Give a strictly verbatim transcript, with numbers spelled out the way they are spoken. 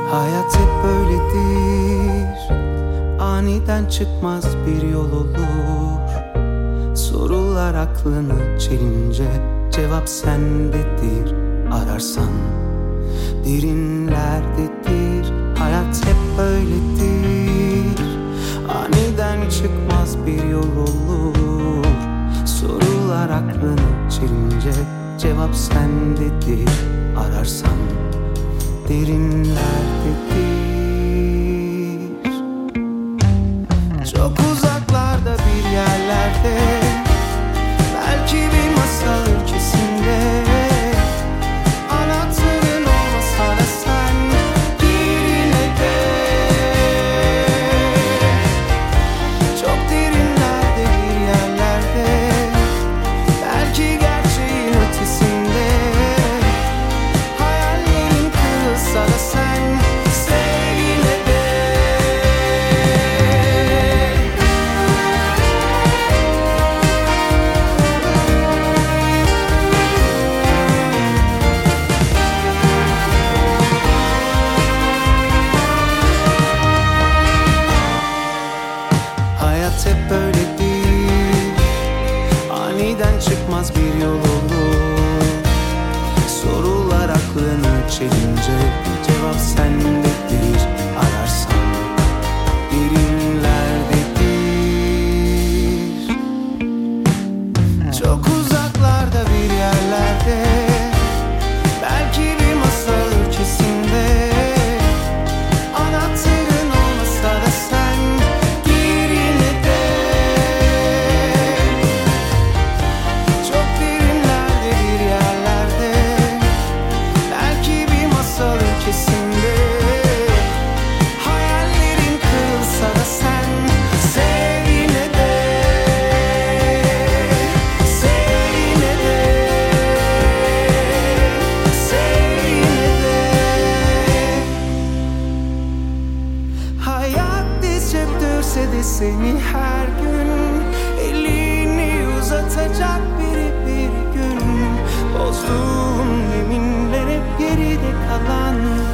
Hayat hep böyledir, aniden çıkmaz bir yol olur. Sorular aklını çelince cevap sendedir. Ararsan derinlerdedir. Hayat hep böyledir, aniden çıkmaz bir yol olur. Sorular aklını çelince cevap sendedir. Ararsan derinlerdedir. Çok uzaklarda bir yerlerde, belki bir masal ülkesinde, anahtarın olmasa da sen gir yine de. Çok derinlerde bir yerlerde, belki gerçeğin ötesinde, hayallerin kırılsa da sen sev yine de. Hayat hep böyledir, aniden çıkmaz bir yol olur. Sorular aklını çelince cevap sendedir. Ararsan derinlerdedir. Çok uzaklarda bir yerlerde, belki bir masal ülkesinde, anahtarın olmasa da sen gir yine de. Çok derinlerde bir yerlerde, belki bir masal ülkesinde, hayallerin kırılsa da sen sev yine de. Sev yine de. Sev yine de. Hayat diz çöktürse de seni her gün, elini uzatacak biri bir gün. Bozduğum yeminler hep geride kalan,